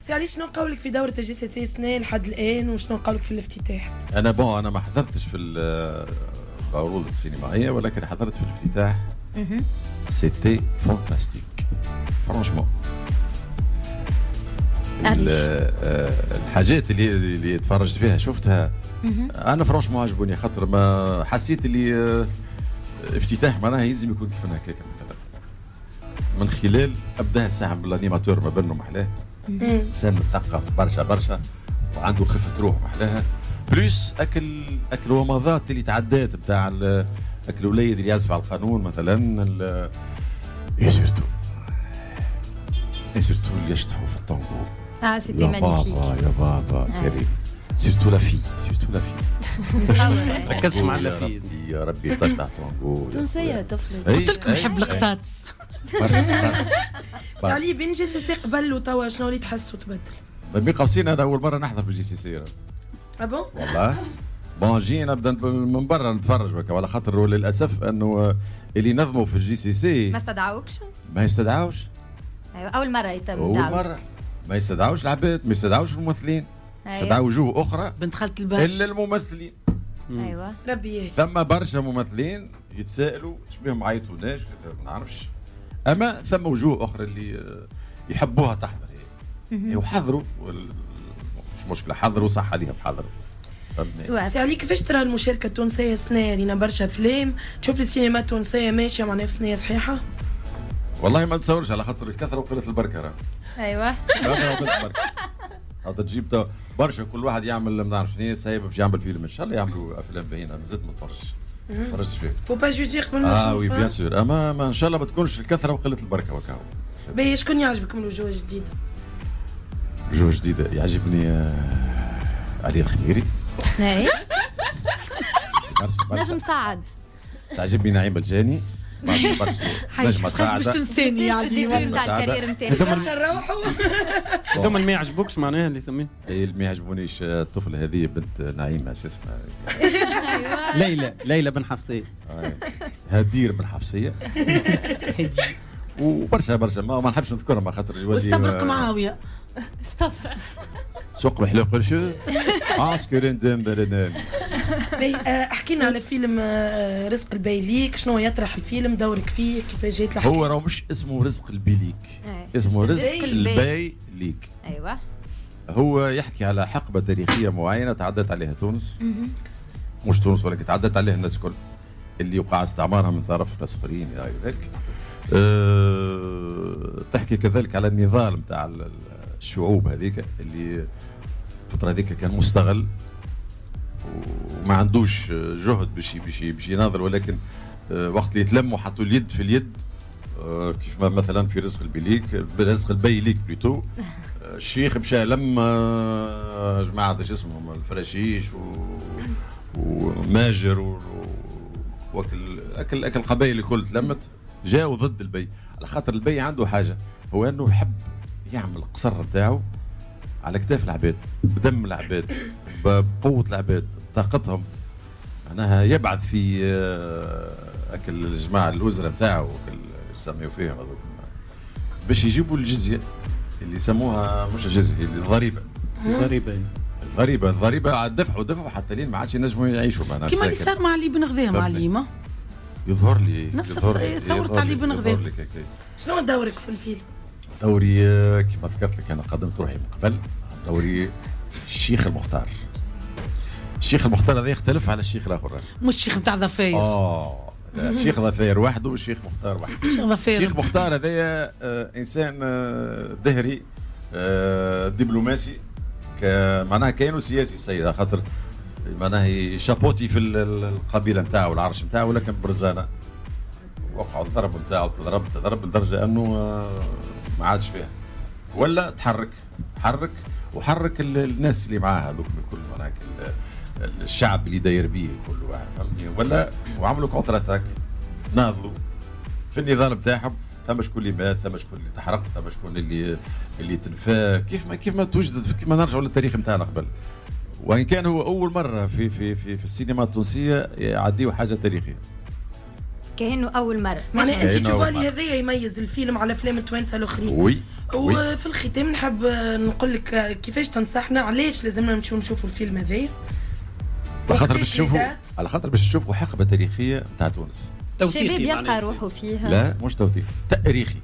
سي علي شنو قولك في دورة الجي سي سي سنة لحد الآن وشنو قولك في الافتتاح؟ أنا ما حضرتش في العروض السينمائية ولكن حضرت في الافتتاح. سيتي فانتاستيك فرانشمون. الحاجات اللي تفرجت فيها شفتها انا فرانشمون عجبوني خاطر ما حسيت اللي افتتاح معناها يلزم يكون كيف هكاك مثلا من خلال ابدا الساعه بالانيماتور ما بينهم محلاه انسان مثقف برشا وعنده خفه روح محلاها بلوس اكل ومضات اللي تعدات بتاع اكل وليد اللي يعزف على القانون مثلا سيرتو اللي يشطحوا في الطنجو. سيتي مانيفيك يا بابا كريم سيرتو لا في ركزت مع اللافي يا ربي تشطح الطنجو تونسية طفلة قلت لكم نحب لقطات. سي علي بين جي سي سي قبل وتوا شنو اللي تحس وتبدل؟ بين قوسين انا اول مره نحضر في الجي سي سي. ابون؟ والله بون جينا نبدا من برا نتفرج بك على خاطر للاسف انه اللي نظموا في الجي سي سي ما استدعوكش؟ ما يستدعوش. ايوه اول مرة يتم اول مره ما يستدعوش العباد ما يستدعوش الممثلين. يستدعوا وجوه اخرى بنت خالة الباش الا الممثلين. ايوه ربي ثم برشا ممثلين يتسائلوا شبيهم عيطوناش ما نعرفش اما ثم وجوه اخرى اللي يحبوها تحضر هي وحضروا مش مشكله حضروا صح عليهم حضروا. سي علي كيفاش ترى المشاركه التونسيه السنه رينا برشا افلام تشوف السينما التونسيه ماشيه معناها في نيه صحيحه؟ والله ما نتصورش على خاطر الكثره وقله البركه راه. ايوه هذا تجيب برشا كل واحد يعمل ما نعرف شنو سايب باش يعمل فيلم ان شاء الله يعملوا افلام باهينه مازلت ما تفرجتش فيه. فو با جوجي قبل ما نشوف. وي بيان سور اما ما ان شاء الله ما تكونش الكثره وقله البركه وكاو. باهي شكون يعجبك من الوجوه الجديده؟ وجوه جديده يعجبني علي الخميري. نجم سعد. تعجبني نعيم الجاني. نجمة ساعدة باش تنساني يا علي تاع الكارير نتاعك نروحوا هذوما اللي ما يعجبوكش معناها اللي يسميه اللي ما يعجبونيش الطفله هذه بنت نعيمه شو اسمها ليلى بن حفصيه هدير بن حفصيه وبرشا ما نحبش نذكرهم على خاطر يولي واستبرق معاويه استفرق سوق محلو قرشو عسكرين دمبرنان. احكي لنا على فيلم رزق البيليك شنو يطرح الفيلم دورك فيه كيفاش جات الحكايه؟ هو راه مش اسمه رزق البيليك اسمه رزق البيليك. ايوه هو يحكي على حقبه تاريخيه معينه تعدت عليها تونس مش تونس ولكن تعدت عليها الناس الكل اللي وقع استعمارها من طرف ناس اخرين الى غير ذلك. تحكي كذلك على النضال نتاع الشعوب هذيك اللي الفتره هذيك كان مستغل وما عندوش جهد باش يناضل ولكن وقت اللي يتلموا حطوا اليد في اليد كيف مثلا في رزق البيليك رزق البيليك بلوتو الشيخ مشى لما جماعه ايش اسمهم الفراشيش وماجر اكل القبائل الكل تلمت جاوا ضد البي على خاطر البي عنده حاجه هو انه يحب يعمل القصر نتاعو على كتاف العباد بدم العباد بقوه العباد بطاقتهم معناها يبعث في اكل الجماعه الوزراء نتاعو يسميوا فيهم باش يجيبوا الجزيه اللي يسموها مش الجزيه الضريبه الضريبه دفعوا حتى لين ما عادش ينجموا يعيشوا معناها كيما اللي صار مع علي بن غذيه معلمه يظهر لي نفس ثورة علي بن غذيه. شنو دورك في الفيلم؟ دوري كما ذكرت لك انا قدمت روحي من قبل دوري الشيخ المختار. الشيخ المختار هذا يختلف على الشيخ الاخر مش الشيخ نتاع ظفاير الشيخ ظفاير وحده والشيخ مختار وحده. الشيخ مختار هذايا انسان دهري دبلوماسي معناها كانوا سياسي السيد خاطر معناها شابوتي في القبيله نتاعو العرش نتاعو ولكن برزانه وقعوا الضرب نتاعو تضرب لدرجه انه ما عادش فيها ولا وحرك الناس اللي معاه هذوك الكل معناها الشعب اللي داير به كل واحد فهمتني ولا وعملوا كونتر اتاك ناضلوا في النضال نتاعهم ثم شكون اللي مات ثم شكون اللي تحرق ثم شكون اللي تنفى كيف ما توجد كيف ما نرجعوا للتاريخ نتاعنا قبل وان كان هو اول مره في السينما التونسيه يعديوا حاجه تاريخيه. كأنه اول مره. معناها انت كأنه أول تشوفالي مرة. هذايا يميز الفيلم على افلام التوانسه الاخرين. وي وفي الختام نحب نقول لك كيفاش تنصحنا علاش لازمنا نمشيو نشوفوا الفيلم هذايا. على خاطر وقتاش باش تشوفوا الإيدات؟ على خاطر باش تشوفوا حقبه تاريخيه نتاع تونس. الشباب يلقى روحه فيها. لا مش توثيق تاريخي.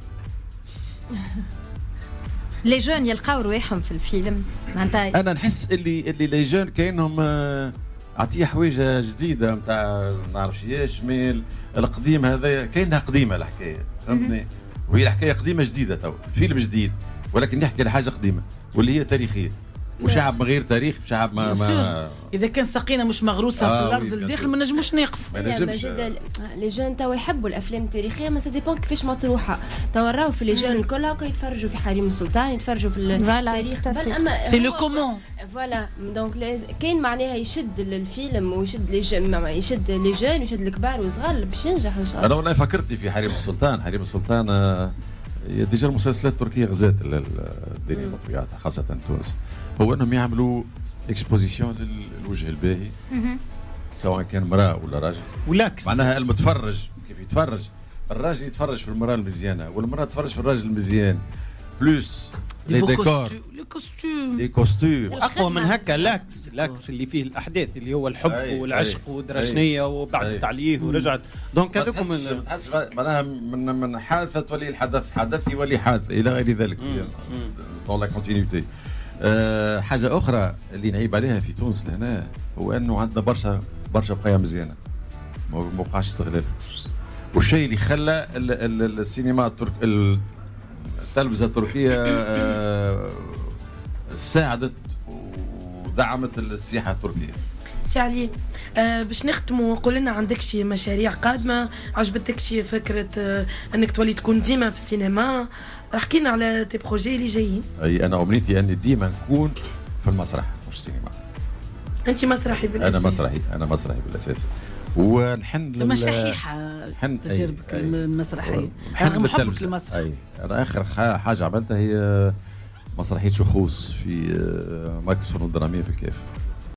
لي جون يلقاو رواحهم في الفيلم معناتها. انا نحس اللي لي جون كاينهم اعطيه حوايج جديده نتاع ما نعرفش ايش مي القديم هذايا كاينها قديمه الحكايه فهمتني. وهي الحكايه قديمه جديده تو فيلم جديد ولكن نحكي على حاجه قديمه واللي هي تاريخيه. وشعب من غير تاريخ شعب ما اذا كان ساقينا مش مغروسه في الارض الداخل ما نجموش نقف. ما نجمش. لي جون توا يحبوا الافلام التاريخيه ما سا ديبون كيفاش مطروحه. توا راهو في لي جون الكل هكا يتفرجوا في حريم السلطان يتفرجوا في التاريخ قبل. اما سي لو كومون فوالا دونك كاين معناها يشد الفيلم ويشد لي جون يشد لي جون ويشد الكبار والصغار باش ينجح ان شاء الله. انا والله فكرتني في حريم السلطان. حريم السلطان ديجا المسلسلات التركيه غزات الدنيا بطبيعتها خاصه تونس. هو انهم يعملوا اكسبوزيسيون للوجه الباهي سواء كان امراه ولا راجل. ولاكس معناها المتفرج كيف يتفرج الراجل يتفرج في المراه المزيانه والمراه تتفرج في الراجل المزيان بلوس لي ديكور لي كوستيم. اقوى من هكا لاكس اللي فيه الاحداث اللي هو الحب والعشق ودرشنيه وبعد عليه ورجعت. دونك هذوكم معناها من حادثه تولي الحدث حدث يولي حادث الى غير ذلك دون لا كونتينيتي. حاجه اخرى اللي نعيب عليها في تونس لهنا هو انه عندنا برشا بقايا مزيانه ما بقاش استغلال. والشيء اللي خلى السينما التلفزه التركيه ساعدت ودعمت السياحه التركيه. سي علي باش نختموا قول لنا عندك شي مشاريع قادمه عجبتك شي فكره انك تولي تكون ديما في السينما. احكي لنا على تي بروجي اللي جايين. اي انا امنيتي اني ديما نكون في المسرح مش سينما. انت مسرحي بالاساس. انا مسرحي بالاساس ونحن لما شحيحه تجربك المسرحيه رغم حبك للمسرح. اي انا اخر حاجه عملتها هي مسرحيه شخوص في مركز فنون دراميه في الكيف.